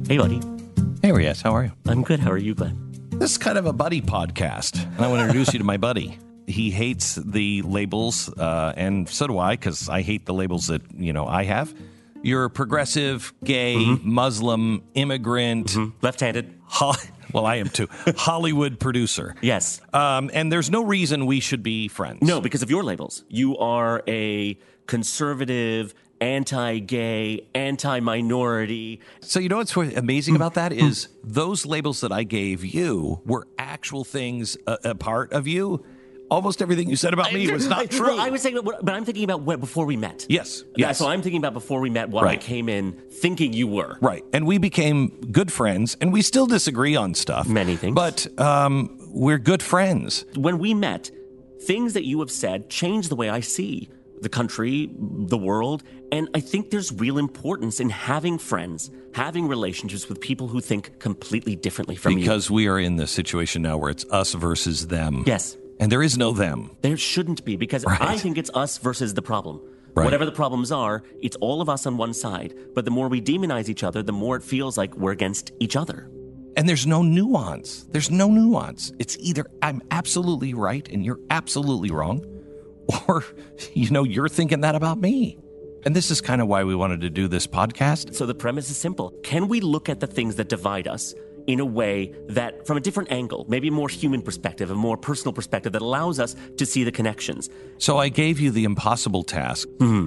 Hey, buddy. Hey, Riaz, how are you? I'm good. How are you, Glenn? This is kind of a buddy podcast, and I want to introduce you to my buddy. He hates the labels, and so do I, because I hate the labels that, I have. You're a progressive, gay, Muslim, immigrant. Left-handed. Well, I am too. Hollywood producer. Yes. And there's no reason we should be friends. No, because of your labels. You are a conservative, anti-gay, anti-minority. So you know what's amazing about that is those labels that I gave you were actual things, a part of you. Almost everything you said about me was not true. Well, I was saying, but I'm thinking about before we met. Yes. So I'm thinking about before we met what I came in thinking you were. Right. And we became good friends, and we still disagree on stuff. Many things. But we're good friends. When we met, things that you have said changed the way I see the country, the world, and I think there's real importance in having friends, having relationships with people who think completely differently from you. Because we are in the situation now where it's us versus them. Yes. And there is no them. There shouldn't be, because I think it's us versus the problem. Right. Whatever the problems are, it's all of us on one side. But the more we demonize each other, the more it feels like we're against each other. And there's no nuance. There's no nuance. It's either I'm absolutely right and you're absolutely wrong, or, you're thinking that about me. And this is kind of why we wanted to do this podcast. So the premise is simple. Can we look at the things that divide us in a way that, from a different angle, maybe a more human perspective, a more personal perspective that allows us to see the connections? So I gave you the impossible task.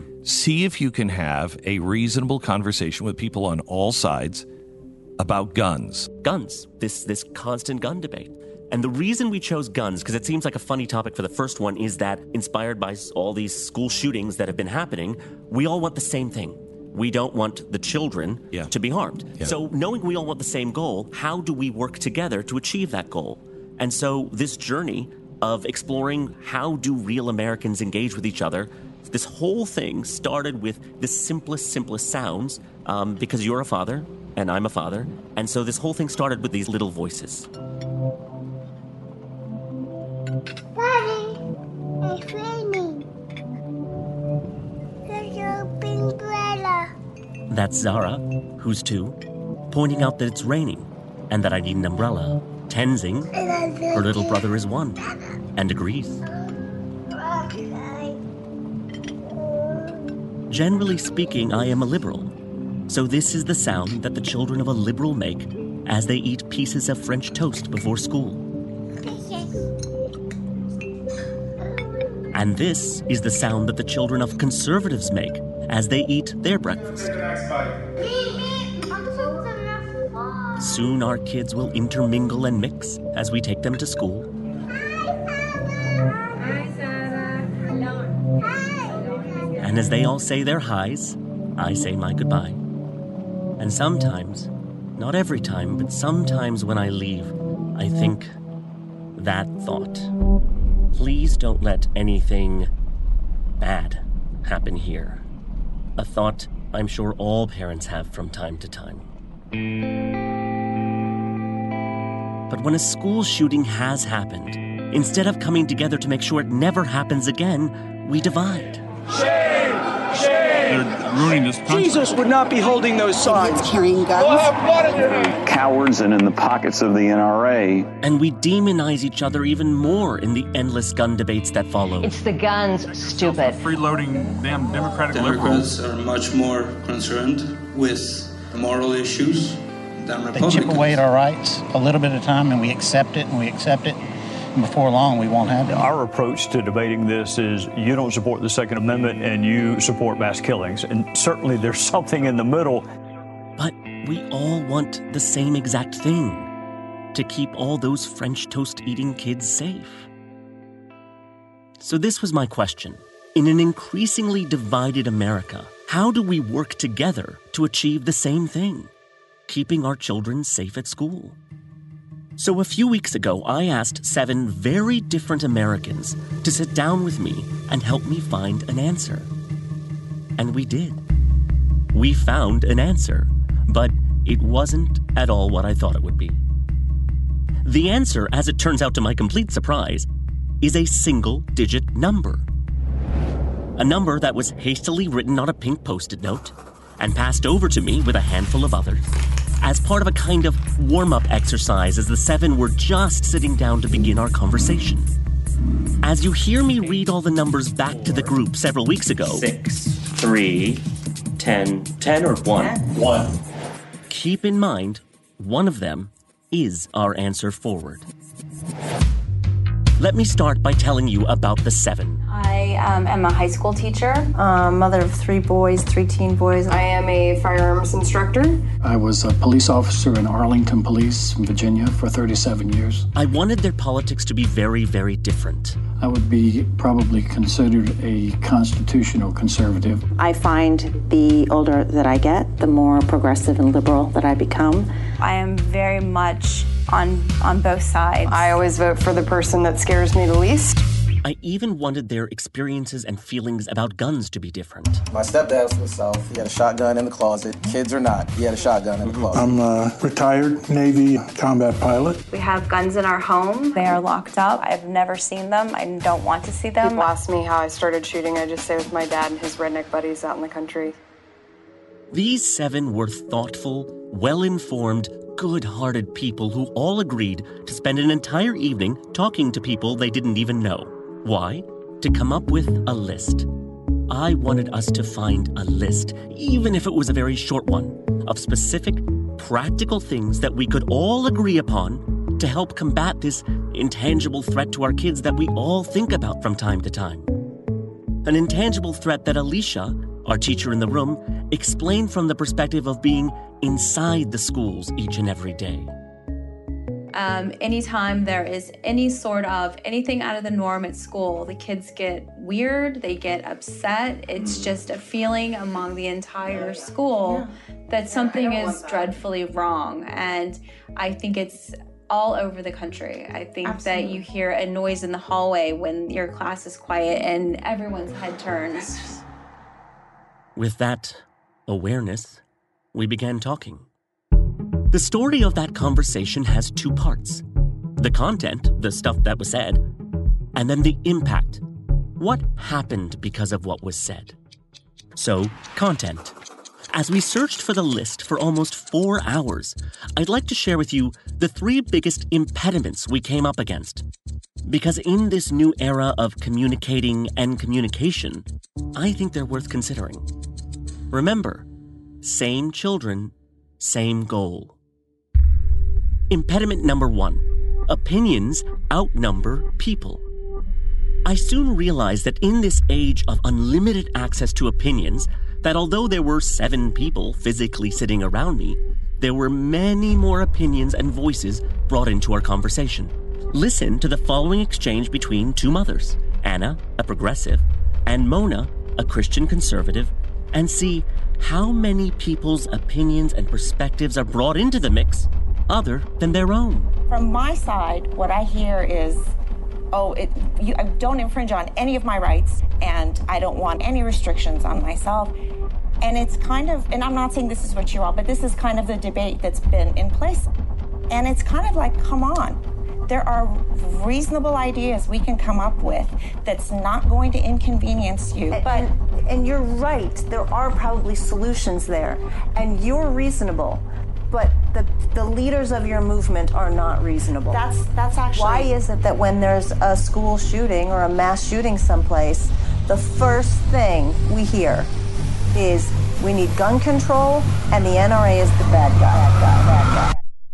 See if you can have a reasonable conversation with people on all sides about guns. Guns, this constant gun debate. And the reason we chose guns, because it seems like a funny topic for the first one, is that inspired by all these school shootings that have been happening, we all want the same thing. We don't want the children to be harmed. Yeah. So knowing we all want the same goal, how do we work together to achieve that goal? And so this journey of exploring how do real Americans engage with each other, this whole thing started with the simplest sounds, because you're a father and I'm a father. And so this whole thing started with these little voices. Daddy, it's raining. There's a big umbrella. That's Zara, who's 2, pointing out that it's raining and that I need an umbrella. Tenzing, her little brother, is 1 and agrees. Generally speaking, I am a liberal. So this is the sound that the children of a liberal make as they eat pieces of French toast before school. And this is the sound that the children of conservatives make as they eat their breakfast. Soon our kids will intermingle and mix as we take them to school. And as they all say their highs, I say my goodbye. And sometimes, not every time, but sometimes when I leave, I think that thought. Please don't let anything bad happen here. A thought I'm sure all parents have from time to time. But when a school shooting has happened, instead of coming together to make sure it never happens again, we divide. Shame! Shame! They're ruining this country. Jesus would not be holding those signs. Carrying guns. We'll have blood in your hands. Cowards and in the pockets of the NRA. And we demonize each other even more in the endless gun debates that follow. It's the guns, stupid. Freeloading damn Democratic Democrats liberals. are much more concerned with moral issues than They Republicans. chip away at our rights a little bit at a time, and we accept it, and before long we won't have it. Our approach to debating this is you don't support the Second Amendment and you support mass killings. And certainly there's something in the middle. But we all want the same exact thing, to keep all those French toast-eating kids safe. So this was my question. In an increasingly divided America, how do we work together to achieve the same thing? Keeping our children safe at school. So a few weeks ago, I asked 7 very different Americans to sit down with me and help me find an answer. And we did. We found an answer, but it wasn't at all what I thought it would be. The answer, as it turns out to my complete surprise, is a single-digit number. A number that was hastily written on a pink Post-it note and passed over to me with a handful of others. as part of a kind of warm-up exercise as the 7 were just sitting down to begin our conversation. As you hear me read all the numbers back to the group several weeks ago... 6, 3, 10, 10 or 1? 1. Keep in mind, one of them is our answer forward. Let me start by telling you about the 7. I am a high school teacher, mother of 3 boys, 3 teen boys. I am a firearms instructor. I was a police officer in Arlington Police in Virginia for 37 years. I wanted their politics to be very, very different. I would be probably considered a constitutional conservative. I find the older that I get, the more progressive and liberal that I become. I am very much on both sides. I always vote for the person that scares me the least. I even wanted their experiences and feelings about guns to be different. My stepdad was from the South. He had a shotgun in the closet. Kids or not, he had a shotgun in the closet. I'm a retired Navy combat pilot. We have guns in our home. They are locked up. I've never seen them. I don't want to see them. People ask me how I started shooting. I just say it was my dad and his redneck buddies out in the country. These 7 were thoughtful, well-informed, good-hearted people who all agreed to spend an entire evening talking to people they didn't even know. Why? To come up with a list. I wanted us to find a list, even if it was a very short one, of specific, practical things that we could all agree upon to help combat this intangible threat to our kids that we all think about from time to time. An intangible threat that Alicia, our teacher in the room, explained from the perspective of being inside the schools each and every day. Anytime there is any sort of anything out of the norm at school, the kids get weird, they get upset. It's just a feeling among the entire school that something is dreadfully wrong. And I think it's all over the country. I think that you hear a noise in the hallway when your class is quiet and everyone's head turns. With that awareness, we began talking. The story of that conversation has 2 parts. The content, the stuff that was said, and then the impact. What happened because of what was said? So, content. As we searched for the list for almost 4 hours, I'd like to share with you the 3 biggest impediments we came up against. Because in this new era of communicating and communication, I think they're worth considering. Remember, same children, same goal. Impediment number 1. Opinions outnumber people. I soon realized that in this age of unlimited access to opinions, that although there were 7 people physically sitting around me, there were many more opinions and voices brought into our conversation. Listen to the following exchange between 2 mothers, Anna, a progressive, and Mona, a Christian conservative, and see how many people's opinions and perspectives are brought into the mix other than their own. From my side, what I hear is, I don't infringe on any of my rights, and I don't want any restrictions on myself. And it's kind of, and I'm not saying this is what you all, but this is kind of the debate that's been in place. And it's kind of like, come on, there are reasonable ideas we can come up with that's not going to inconvenience you. And you're right, there are probably solutions there, and you're reasonable. But the leaders of your movement are not reasonable. That's actually... Why is it that when there's a school shooting or a mass shooting someplace, the first thing we hear is we need gun control and the NRA is the bad guy.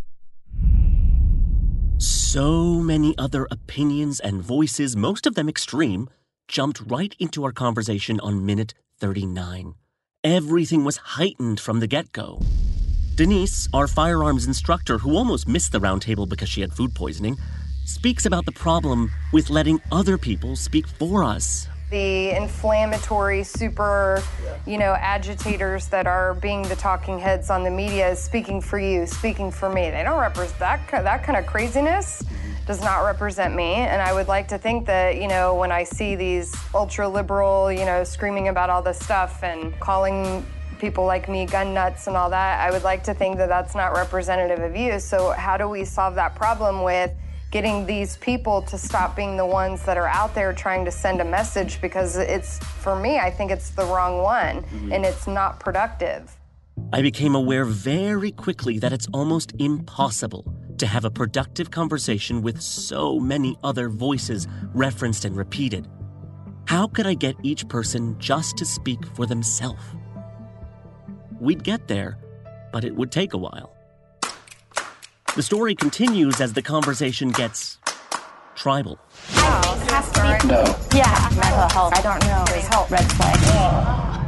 So many other opinions and voices, most of them extreme, jumped right into our conversation on minute 39. Everything was heightened from the get-go. Denise, our firearms instructor, who almost missed the round table because she had food poisoning, speaks about the problem with letting other people speak for us. The inflammatory, super, agitators that are being the talking heads on the media is speaking for you, speaking for me. They don't represent that kind of craziness. Does not represent me, and I would like to think that, when I see these ultra-liberal, screaming about all this stuff and calling people like me gun nuts and all that, I would like to think that that's not representative of you. So how do we solve that problem with getting these people to stop being the ones that are out there trying to send a message? Because for me, I think it's the wrong one, and it's not productive. I became aware very quickly that it's almost impossible to have a productive conversation with so many other voices referenced and repeated. How could I get each person just to speak for themselves? We'd get there, but it would take a while. The story continues as the conversation gets tribal. It has to be. No. Yeah, mental health. I don't know. There's help. Red flag.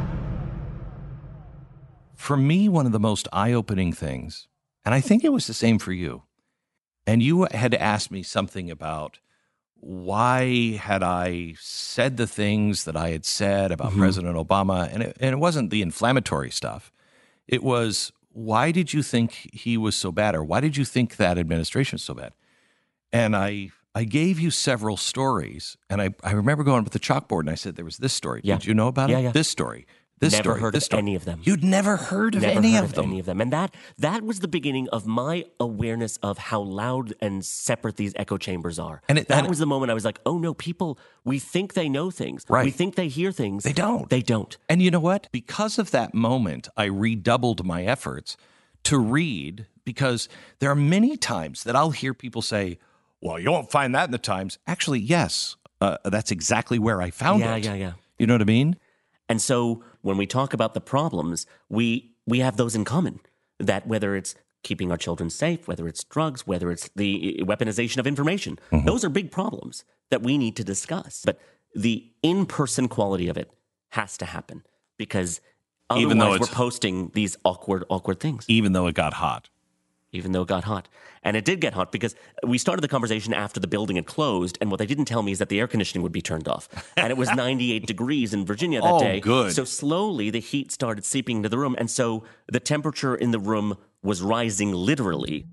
For me, one of the most eye-opening things, and I think it was the same for you, and you had asked me something about why had I said the things that I had said about President Obama, and it wasn't the inflammatory stuff. It was, why did you think he was so bad, or why did you think that administration was so bad? And I gave you several stories, and I remember going with the chalkboard, and I said, there was this story. Yeah. Did you know about it? Yeah. This story. This Never story, heard this of story. any of them. You'd never heard of any of them. And that was the beginning of my awareness of how loud and separate these echo chambers are. That was the moment I was like, oh no, people, we think they know things. Right. We think they hear things. They don't. They don't. And you know what? Because of that moment, I redoubled my efforts to read, because there are many times that I'll hear people say, well, you won't find that in the Times. Actually, yes. That's exactly where I found it. Yeah. You know what I mean? And so when we talk about the problems, we have those in common, that whether it's keeping our children safe, whether it's drugs, whether it's the weaponization of information, those are big problems that we need to discuss. But the in-person quality of it has to happen, because otherwise we're posting these awkward things. Even though it got hot. And it did get hot, because we started the conversation after the building had closed, and what they didn't tell me is that the air conditioning would be turned off. And it was 98 degrees in Virginia that day. Good. So slowly the heat started seeping into the room, and so the temperature in the room was rising literally.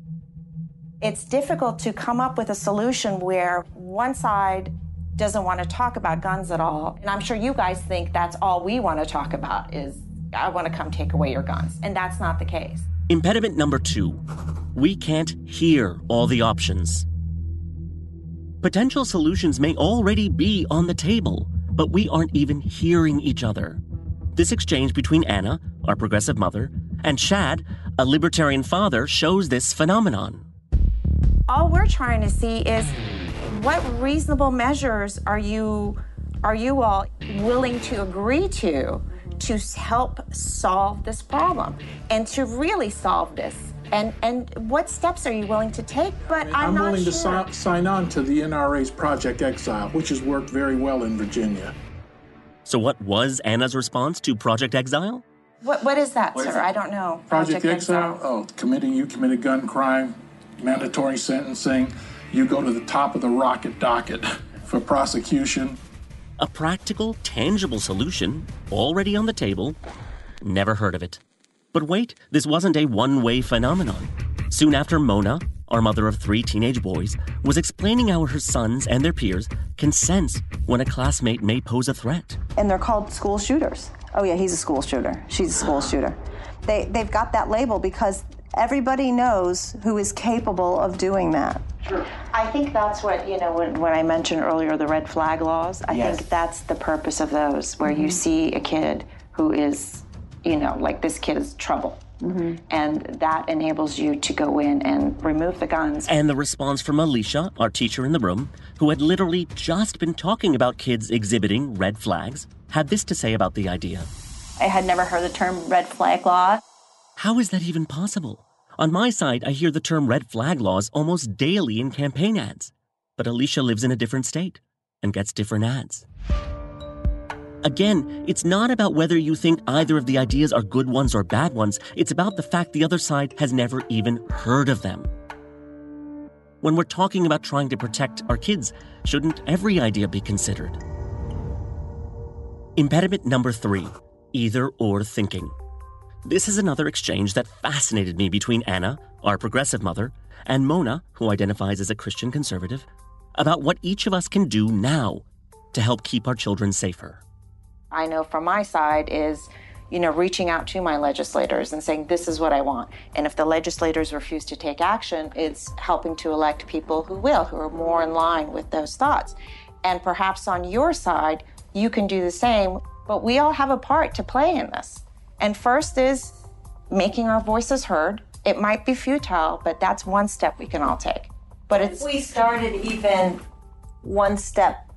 It's difficult to come up with a solution where one side doesn't want to talk about guns at all. And I'm sure you guys think that's all we want to talk about is, I want to come take away your guns. And that's not the case. Impediment number 2, we can't hear all the options. Potential solutions may already be on the table, but we aren't even hearing each other. This exchange between Anna, our progressive mother, and Chad, a libertarian father, shows this phenomenon. All we're trying to see is, what reasonable measures are you all willing to agree to help solve this problem and to really solve this? And what steps are you willing to take? But I'm not willing sure. to sign on to the NRA's Project Exile, which has worked very well in Virginia. So what was Anna's response to Project Exile? What is that, sir? I don't know. Project Exile? Oh, you commit a gun crime, mandatory sentencing, you go to the top of the rocket docket for prosecution. A practical, tangible solution, already on the table. Never heard of it. But wait, this wasn't a one-way phenomenon. Soon after, Mona, our mother of 3 teenage boys, was explaining how her sons and their peers can sense when a classmate may pose a threat. And they're called school shooters. Oh yeah, he's a school shooter. She's a school shooter. They've got that label because everybody knows who is capable of doing that. Sure. I think that's what, when I mentioned earlier the red flag laws, I think that's the purpose of those, where you see a kid who is, like this kid is trouble. And that enables you to go in and remove the guns. And the response from Alicia, our teacher in the room, who had literally just been talking about kids exhibiting red flags, had this to say about the idea. I had never heard the term red flag law. How is that even possible? On my side, I hear the term red flag laws almost daily in campaign ads. But Alicia lives in a different state and gets different ads. Again, it's not about whether you think either of the ideas are good ones or bad ones. It's about the fact the other side has never even heard of them. When we're talking about trying to protect our kids, shouldn't every idea be considered? Impediment number 3, either-or thinking. This is another exchange that fascinated me between Anna, our progressive mother, and Mona, who identifies as a Christian conservative, about what each of us can do now to help keep our children safer. I know from my side is, reaching out to my legislators and saying, this is what I want. And if the legislators refuse to take action, it's helping to elect people who are more in line with those thoughts. And perhaps on your side, you can do the same, but we all have a part to play in this. And first is making our voices heard. It might be futile, but that's one step we can all take. But if we started even one step,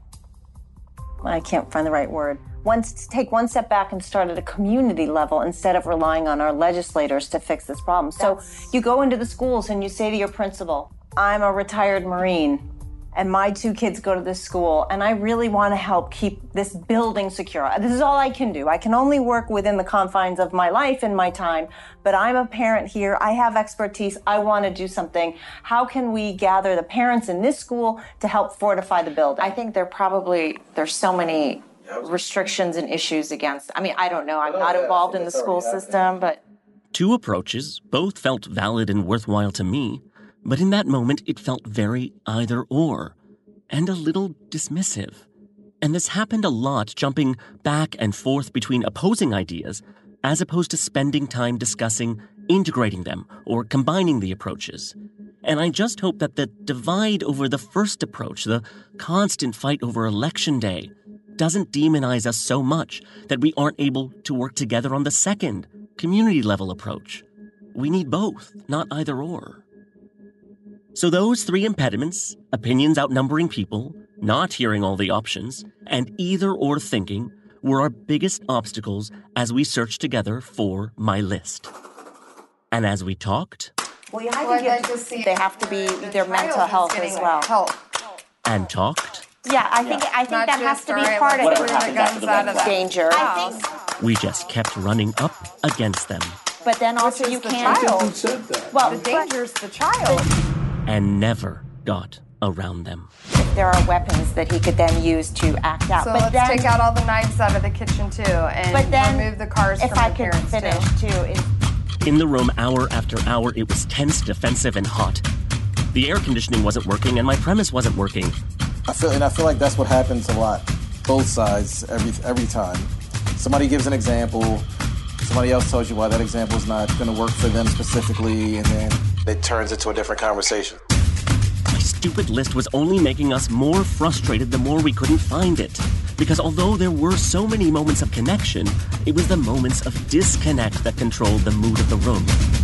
I can't find the right word. Take one step back and start at a community level instead of relying on our legislators to fix this problem. So you go into the schools and you say to your principal, I'm a retired Marine and my 2 kids go to this school and I really want to help keep this building secure. This is all I can do. I can only work within the confines of my life and my time, but I'm a parent here. I have expertise. I want to do something. How can we gather the parents in this school to help fortify the building? I think there's so many restrictions and issues against. I mean, I don't know. I'm not involved in the school system, but 2 approaches, both felt valid and worthwhile to me, but in that moment it felt very either or, and a little dismissive. And this happened a lot, jumping back and forth between opposing ideas, as opposed to spending time discussing integrating them or combining the approaches. And I just hope that the divide over the first approach, the constant fight over election day, doesn't demonize us so much that we aren't able to work together on the second, community-level approach. We need both, not either or. So those 3 impediments, opinions outnumbering people, not hearing all the options, and either or thinking, were our biggest obstacles as we searched together for my list. And as we talked... Well, I think they have to be their mental health as well. Help. And talked... Yeah, I think that has to be part of it. Danger. I think we just kept running up against them. But then also you can't. Who said that? Well, the danger's the child. And never got around them. There are weapons that he could then use to act out. So let's take out all the knives out of the kitchen too, and remove the cars from the parents too. If I could finish too. In the room, hour after hour, it was tense, defensive, and hot. The air conditioning wasn't working, and my premise wasn't working. I feel like that's what happens a lot, both sides, every time. Somebody gives an example, somebody else tells you why that example is not going to work for them specifically, and then it turns into a different conversation. My stupid list was only making us more frustrated the more we couldn't find it. Because although there were so many moments of connection, it was the moments of disconnect that controlled the mood of the room.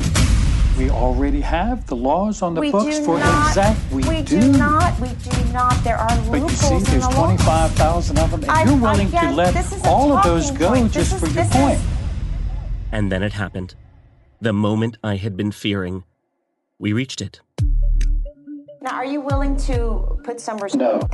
We already have the laws on the books for We do not. There are loopholes. But you see, there's 25,000 of them, and you're willing to let all of those go just for your point. And then it happened. The moment I had been fearing. We reached it. Now, are you willing to put some No.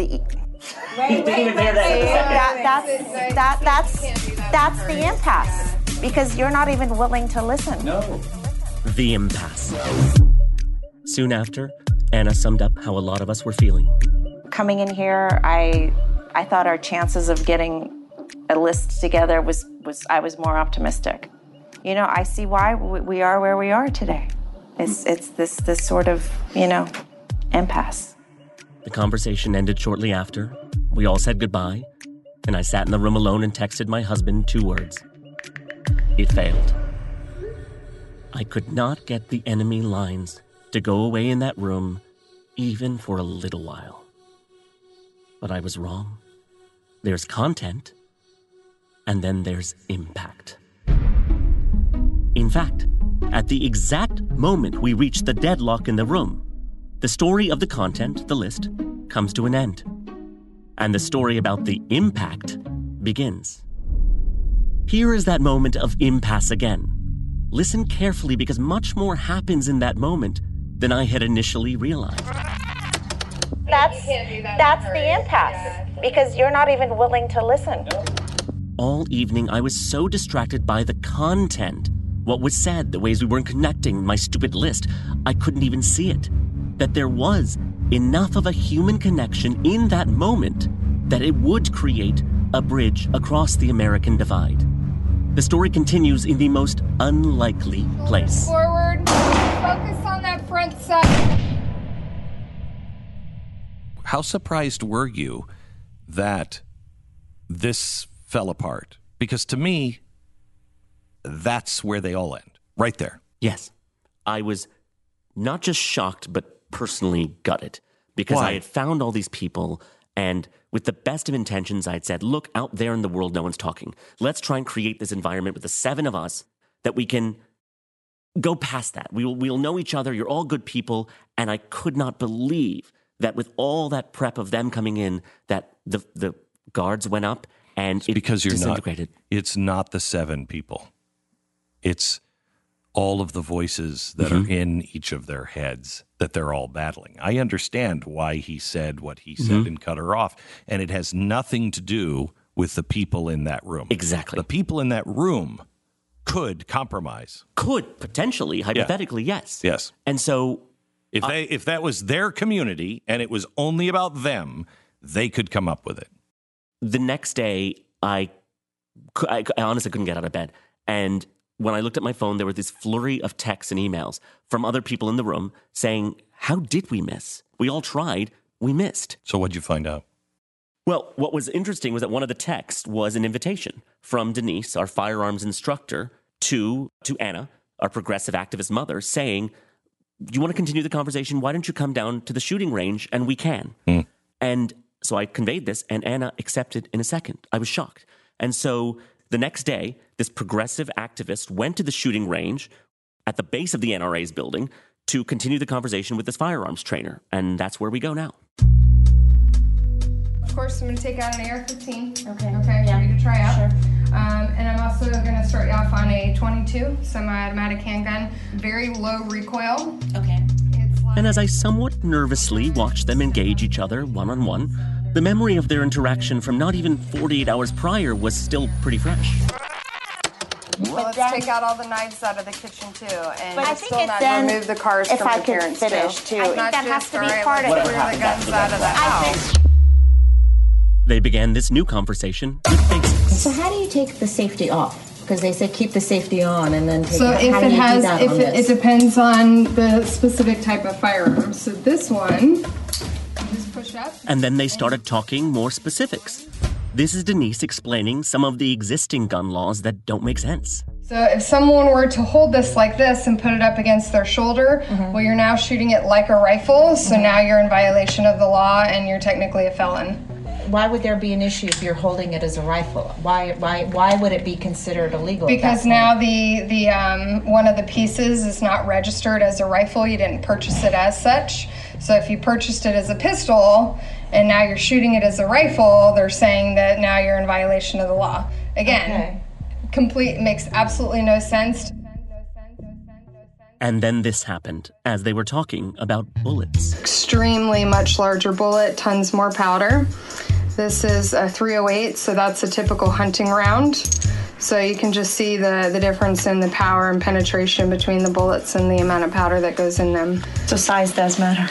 That's the impasse, because you're not even willing to listen. No. The impasse. Soon after, Anna summed up how a lot of us were feeling. Coming in here, I thought our chances of getting a list together I was more optimistic. You know, I see why we are where we are today. It's this sort of, impasse. The conversation ended shortly after. We all said goodbye, and I sat in the room alone and texted my husband 2 words. It failed. I could not get the enemy lines to go away in that room, even for a little while. But I was wrong. There's content, and then there's impact. In fact, at the exact moment we reached the deadlock in the room, the story of the content, the list, comes to an end. And the story about the impact begins. Here is that moment of impasse again. Listen carefully, because much more happens in that moment than I had initially realized. That's the impasse, because you're not even willing to listen. All evening, I was so distracted by the content, what was said, the ways we weren't connecting, my stupid list, I couldn't even see it. That there was enough of a human connection in that moment that it would create a bridge across the American divide. The story continues in the most unlikely place. Forward. Focus on that front side. How surprised were you that this fell apart? Because to me, that's where they all end. Right there. Yes. I was not just shocked, but personally gutted. Because Why? I had found all these people, and with the best of intentions, I had said, look, out there in the world, no one's talking. Let's try and create this environment with the 7 of us that we can go past that. We'll know each other. You're all good people. And I could not believe that with all that prep of them coming in, that the guards went up and it because you're disintegrated. It's not the 7 people. It's all of the voices that are in each of their heads that they're all battling. I understand why he said what he said and cut her off. And it has nothing to do with the people in that room. Exactly. The people in that room could compromise. Could, potentially, hypothetically, yes. Yes. And so if that was their community and it was only about them, they could come up with it. The next day, I honestly couldn't get out of bed. And when I looked at my phone, there was this flurry of texts and emails from other people in the room saying, how did we miss? We all tried. We missed. So what'd you find out? Well, what was interesting was that one of the texts was an invitation from Denise, our firearms instructor, to Anna, our progressive activist mother, saying, you want to continue the conversation? Why don't you come down to the shooting range and we can? And so I conveyed this and Anna accepted in a second. I was shocked. And so the next day, this progressive activist went to the shooting range at the base of the NRA's building to continue the conversation with this firearms trainer. And that's where we go now. Of course, I'm going to take out an AR-15. Okay, for you to try out. Sure. And I'm also going to start you off on a .22 semi-automatic handgun. Very low recoil. Okay. And as I somewhat nervously watched them engage each other one-on-one, the memory of their interaction from not even 48 hours prior was still pretty fresh. Well, let's take out all the knives out of the kitchen, too. And but I still not remove the cars from the parents, too. I think that has to be part of it. Clear the guns out of the house. They began this new conversation with basics. So how do you take the safety off? Because they say keep the safety on and then take so it if off. it has, if it depends on the specific type of firearm. So this one, just push up. And then they started talking more specifics. This is Denise explaining some of the existing gun laws that don't make sense. So if someone were to hold this like this and put it up against their shoulder, well, you're now shooting it like a rifle. So now you're in violation of the law and you're technically a felon. Why would there be an issue if you're holding it as a rifle? Why would it be considered illegal? Because now the one of the pieces is not registered as a rifle. You didn't purchase it as such. So if you purchased it as a pistol and now you're shooting it as a rifle, they're saying that now you're in violation of the law. Again, makes absolutely no sense. And then this happened as they were talking about bullets. Extremely much larger bullet, tons more powder. This is a .308, so that's a typical hunting round. So you can just see the difference in the power and penetration between the bullets and the amount of powder that goes in them. So size does matter.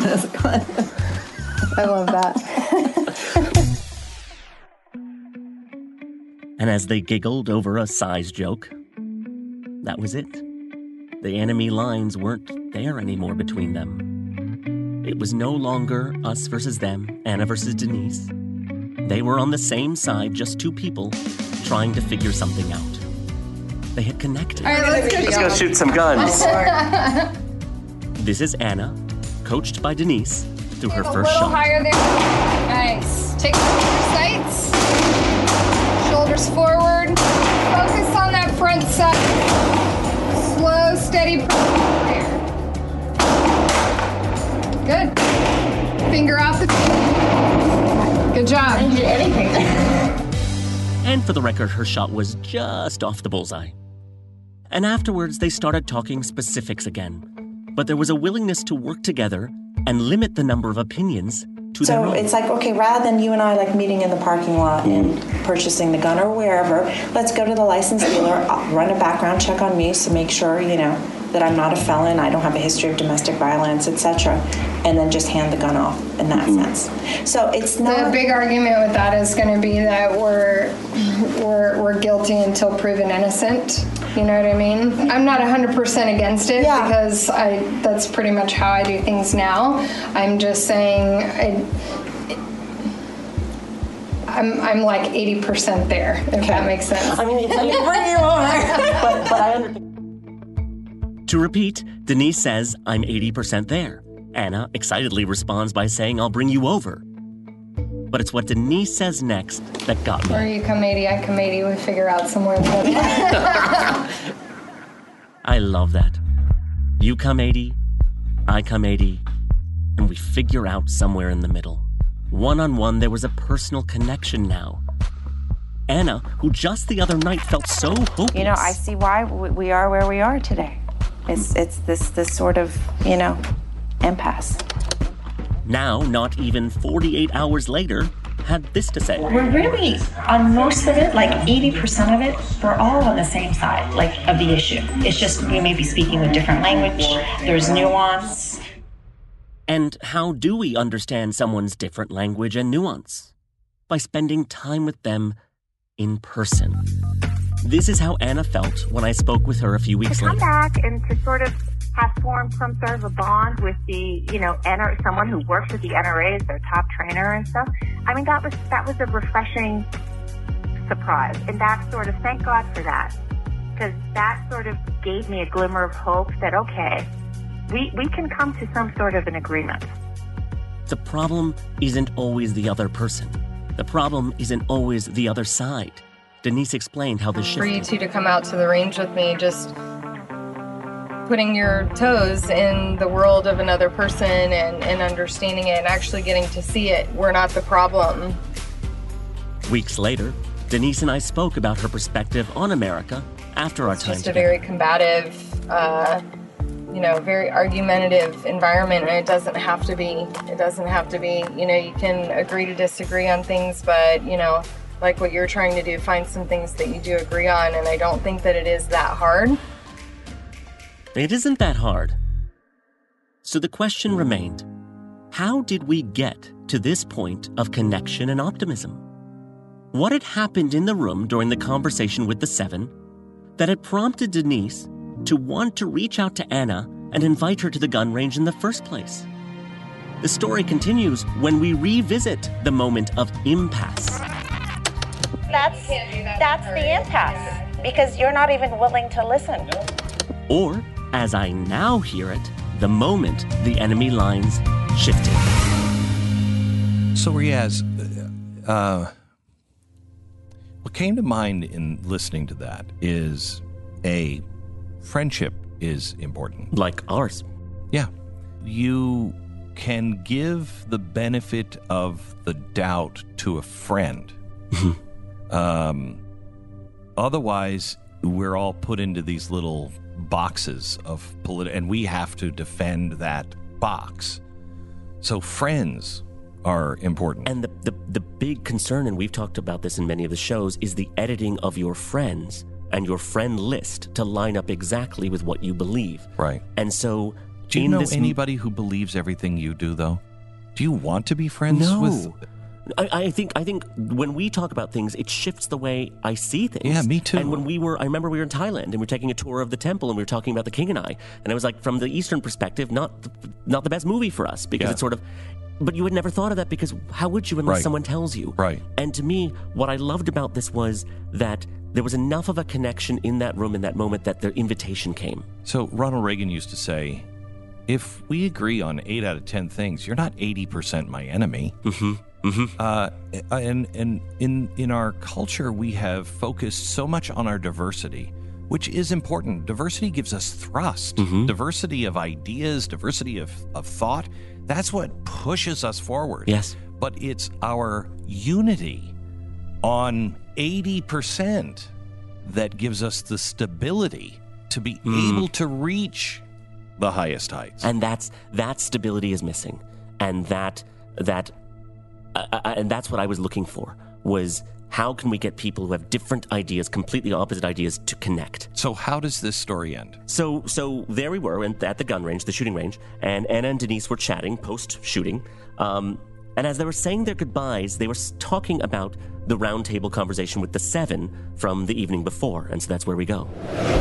I love that. And as they giggled over a size joke, that was it. The enemy lines weren't there anymore between them. It was no longer us versus them, Anna versus Denise. They were on the same side, just two people trying to figure something out. They had connected. All right, let's go shoot some guns. This is Anna, coached by Denise through her first shot. A little shot. higher there. Nice. Take your sights. Shoulders forward. Focus on that front side. Slow, steady. Good. Finger off the. Good job. I didn't hit anything. And for the record, her shot was just off the bullseye. And afterwards, they started talking specifics again. But there was a willingness to work together and limit the number of opinions to their own. So it's like, okay, rather than you and I like meeting in the parking lot and purchasing the gun or wherever, let's go to the licensed dealer, run a background check on me to make sure, that I'm not a felon, I don't have a history of domestic violence, etc., and then just hand the gun off in that sense. So it's not... The big argument with that is going to be that we're guilty until proven innocent. You know what I mean? I'm not 100% against it because that's pretty much how I do things now. I'm just saying I'm like 80% there, if that makes sense. I mean, it's like, where you are. but I understand. To repeat, Denise says, I'm 80% there. Anna excitedly responds by saying, I'll bring you over. But it's what Denise says next that got me. Or you come 80, I come 80, we figure out somewhere. I I love that. You come 80, I come 80, and we figure out somewhere in the middle. One-on-one, there was a personal connection now. Anna, who just the other night felt so hopeless. You know, I see why we are where we are today. It's this sort of, impasse. Now, not even 48 hours later, had this to say. We're really, on most of it, like 80% of it, we're all on the same side, of the issue. It's just we may be speaking with different language. There's nuance. And how do we understand someone's different language and nuance? By spending time with them in person. This is how Anna felt when I spoke with her a few weeks later. To come back and to sort of have formed some sort of a bond with the, someone who works with the NRA as their top trainer and stuff. I mean, that was a refreshing surprise. And that sort of, thank God for that. Because that sort of gave me a glimmer of hope that, okay, we can come to some sort of an agreement. The problem isn't always the other person. The problem isn't always the other side. Denise explained how this shifted. For you two to come out to the range with me, just putting your toes in the world of another person and understanding it and actually getting to see it. We're not the problem. Weeks later, Denise and I spoke about her perspective on America after our time It's just together. a very combative, very argumentative environment, and it doesn't have to be. You can agree to disagree on things, but, like what you're trying to do, find some things that you do agree on, and I don't think that it is that hard. It isn't that hard. So the question remained, how did we get to this point of connection and optimism? What had happened in the room during the conversation with the seven that had prompted Denise to want to reach out to Anna and invite her to the gun range in the first place? The story continues when we revisit the moment of impasse. That's the impasse, because you're not even willing to listen. Or, as I now hear it, the moment the enemy lines shifted. So, Riaz, what came to mind in listening to that is, friendship is important. Like ours. Yeah. You can give the benefit of the doubt to a friend. Otherwise, we're all put into these little boxes of and we have to defend that box. So friends are important. And the big concern, and we've talked about this in many of the shows, is the editing of your friends and your friend list to line up exactly with what you believe. Right. And so, do you know anybody who believes everything you do, though? Do you want to be friends with? I think when we talk about things, it shifts the way I see things. Yeah, me too. And when I remember we were in Thailand and we were taking a tour of the temple and we were talking about The King and I, and it was like, from the Eastern perspective, not the best movie for us, because it's sort of, but you had never thought of that, because how would you unless someone tells you? Right. And to me, what I loved about this was that there was enough of a connection in that room in that moment that the invitation came. So Ronald Reagan used to say, if we agree on 8 out of 10 things, you're not 80% my enemy. Mm-hmm. Mm-hmm. And in our culture, we have focused so much on our diversity, which is important. Diversity gives us thrust. Mm-hmm. Diversity of ideas, diversity of thought. That's what pushes us forward. Yes. But it's our unity on 80% that gives us the stability to be able to reach the highest heights. And that stability is missing. And that's what I was looking for, was how can we get people who have different ideas, completely opposite ideas, to connect? So how does this story end? So there we were at the gun range, the shooting range, and Anna and Denise were chatting post-shooting. And as they were saying their goodbyes, they were talking about the roundtable conversation with the seven from the evening before. And so that's where we go.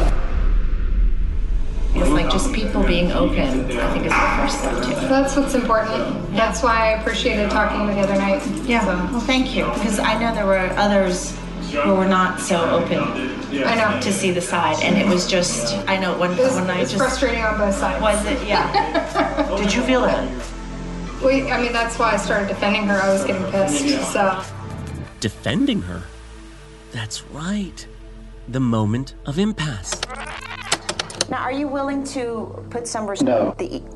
It's like just people being open, I think, is the first step too. That's what's important. That's why I appreciated talking the other night. Yeah, well, thank you, because I know there were others who were not so open I know. to see the side, and it was just, I know one night it's frustrating on both sides. Was it? Yeah. Did you feel that? That's why I started defending her. I was getting pissed, so. Defending her? That's right. The moment of impasse. Now, are you willing to put some No.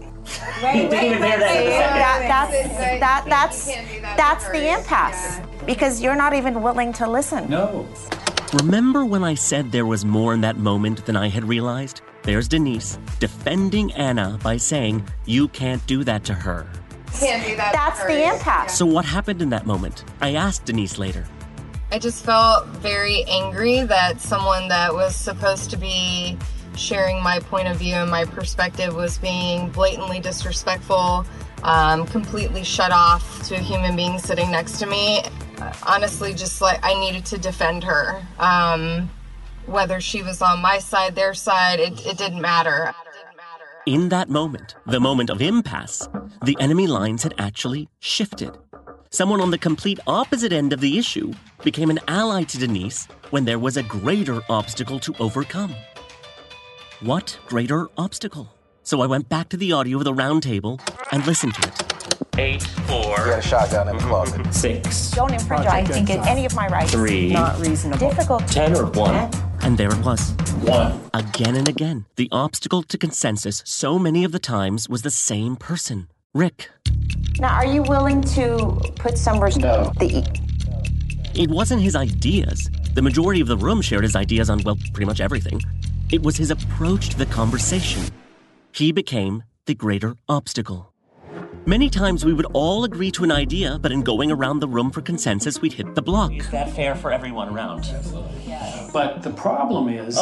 That's the impasse, because you're not even willing to listen. No. Remember when I said there was more in that moment than I had realized? There's Denise defending Anna by saying, you can't do that to her. Can't do that. That's the impasse. So what happened in that moment? I asked Denise later. I just felt very angry that someone that was supposed to be sharing my point of view and my perspective was being blatantly disrespectful, completely shut off to a human being sitting next to me. Honestly, just like I needed to defend her. Whether she was on my side, their side, it didn't matter. In that moment, the moment of impasse, the enemy lines had actually shifted. Someone on the complete opposite end of the issue became an ally to Denise when there was a greater obstacle to overcome. What greater obstacle? So I went back to the audio of the round table and listened to it. 8, 4. You got a shotgun in the closet. 6. Don't infringe on any of my rights. 3. Not reasonable. Difficult. 10 or 1. And there it was. 1. Again and again, the obstacle to consensus so many of the times was the same person, Rick. Now, are you willing to put some No. It wasn't his ideas. The majority of the room shared his ideas on, well, pretty much everything. It was his approach to the conversation. He became the greater obstacle. Many times we would all agree to an idea, but in going around the room for consensus, we'd hit the block. Is that fair for everyone around? But the problem is...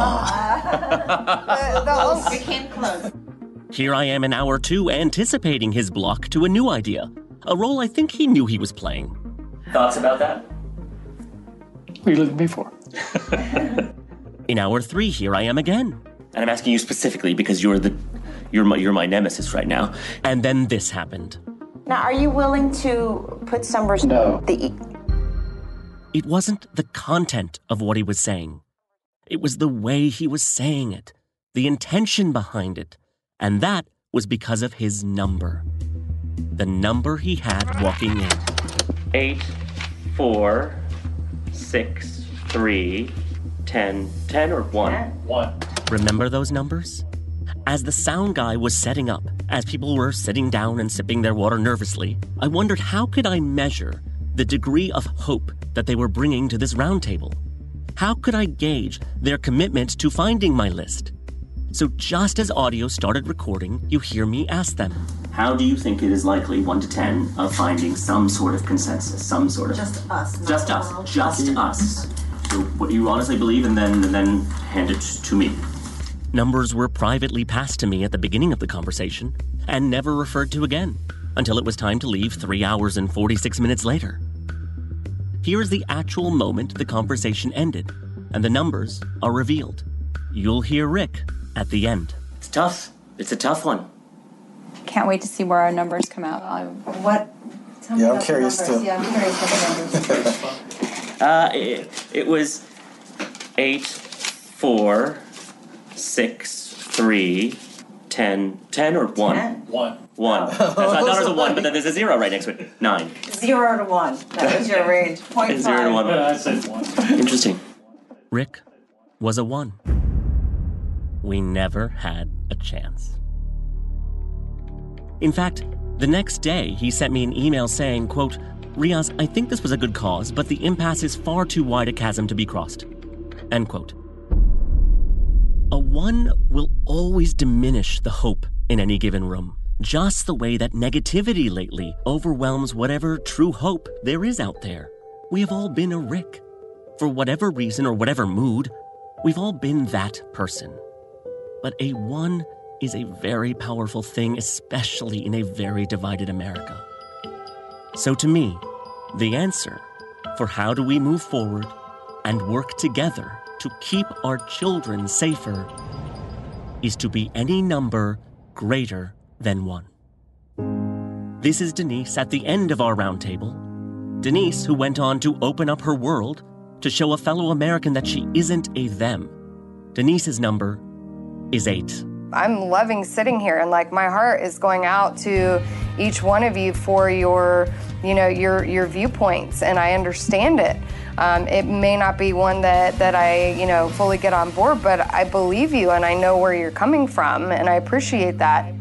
We came close. Here I am in hour 2 anticipating his block to a new idea, a role I think he knew he was playing. Thoughts about that? What are you looking at me for? In hour 3, here I am again. And I'm asking you specifically because you're my nemesis right now. And then this happened. Now, are you willing to put some No. It wasn't the content of what he was saying. It was the way he was saying it, the intention behind it. And that was because of his number. The number he had walking in. 8, 4, 6, 3, 10. 10 or 1? 1. Remember those numbers? As the sound guy was setting up, as people were sitting down and sipping their water nervously, I wondered how could I measure the degree of hope that they were bringing to this roundtable? How could I gauge their commitment to finding my list? So just as audio started recording, you hear me ask them. How do you think it is likely, 1 to 10, of finding some sort of consensus, some sort of... Just us. Just us. Just us. So what you honestly believe, and then hand it to me. Numbers were privately passed to me at the beginning of the conversation and never referred to again until it was time to leave 3 hours and 46 minutes later. Here's the actual moment the conversation ended, and the numbers are revealed. You'll hear Rick at the end. It's tough. It's a tough one. Can't wait to see where our numbers come out. Tell me I'm curious too. Yeah, I'm curious what the numbers It was 8, 4, 6, 3, 10. 10 or 1? 1. 1. I thought there was a 1, but then there's a 0 right next to it. 9. 0 to 1. That was your range. 0.5. 0 to 1. I said 1. Interesting. Rick was a 1. We never had a chance. In fact, the next day, he sent me an email saying, quote, Riaz, I think this was a good cause, but the impasse is far too wide a chasm to be crossed. End quote. A 1 will always diminish the hope in any given room, just the way that negativity lately overwhelms whatever true hope there is out there. We have all been a Rick. For whatever reason or whatever mood, we've all been that person. But a 1 is a very powerful thing, especially in a very divided America. So to me, the answer for how do we move forward and work together to keep our children safer is to be any number greater than 1. This is Denise at the end of our roundtable. Denise, who went on to open up her world to show a fellow American that she isn't a them. Denise's number is 8. I'm loving sitting here, and like my heart is going out to each one of you for your viewpoints, and I understand it. It may not be one that I, fully get on board, but I believe you and I know where you're coming from, and I appreciate that.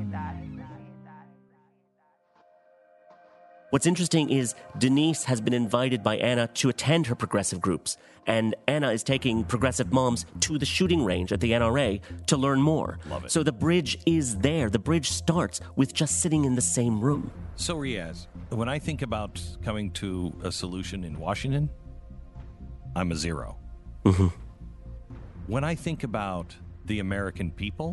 What's interesting is Denise has been invited by Anna to attend her progressive groups, and Anna is taking progressive moms to the shooting range at the NRA to learn more. Love it. So the bridge is there. The bridge starts with just sitting in the same room. So, Riaz, when I think about coming to a solution in Washington, I'm a 0. Mm-hmm. When I think about the American people,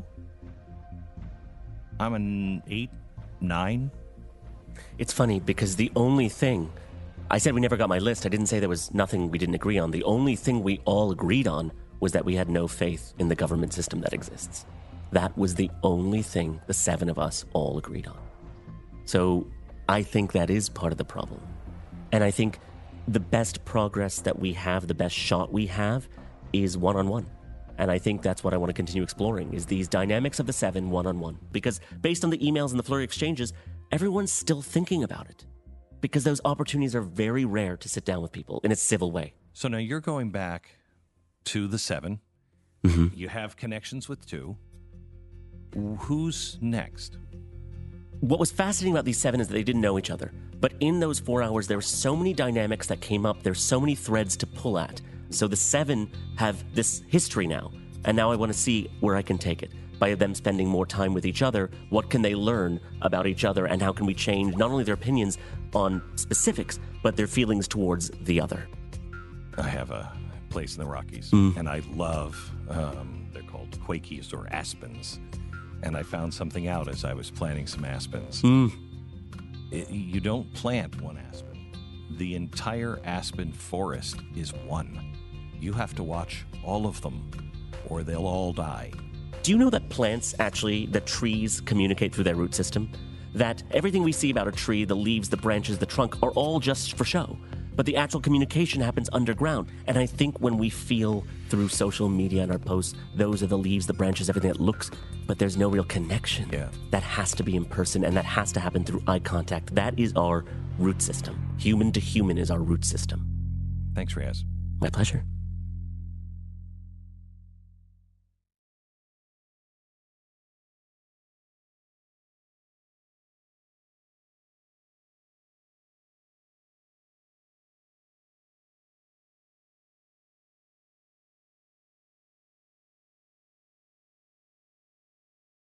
I'm an 8, 9. It's funny because the only thing, I said we never got my list. I didn't say there was nothing we didn't agree on. The only thing we all agreed on was that we had no faith in the government system that exists. That was the only thing the 7 of us all agreed on. So I think that is part of the problem. And I think the best progress that we have, the best shot we have, is one-on-one. And I think that's what I want to continue exploring, is these dynamics of the 7 one-on-one. Because based on the emails and the flurry exchanges, everyone's still thinking about it. Because those opportunities are very rare to sit down with people in a civil way. So now you're going back to the 7. Mm-hmm. You have connections with 2. Who's next? What was fascinating about these 7 is that they didn't know each other. But in those 4 hours, there were so many dynamics that came up. There's so many threads to pull at. So the 7 have this history now. And now I want to see where I can take it. By them spending more time with each other, what can they learn about each other, and how can we change not only their opinions on specifics, but their feelings towards the other? I have a place in the Rockies, and I love, they're called Quakies or aspens. And I found something out as I was planting some aspens. You don't plant one aspen. The entire aspen forest is one. You have to watch all of them, or they'll all die. Do you know that that trees communicate through their root system? That everything we see about a tree, the leaves, the branches, the trunk, are all just for show. But the actual communication happens underground. And I think when we feel through social media and our posts, those are the leaves, the branches, everything that looks, but there's no real connection. Yeah. That has to be in person, and that has to happen through eye contact. That is our root system. Human to human is our root system. Thanks, Riaz. My pleasure.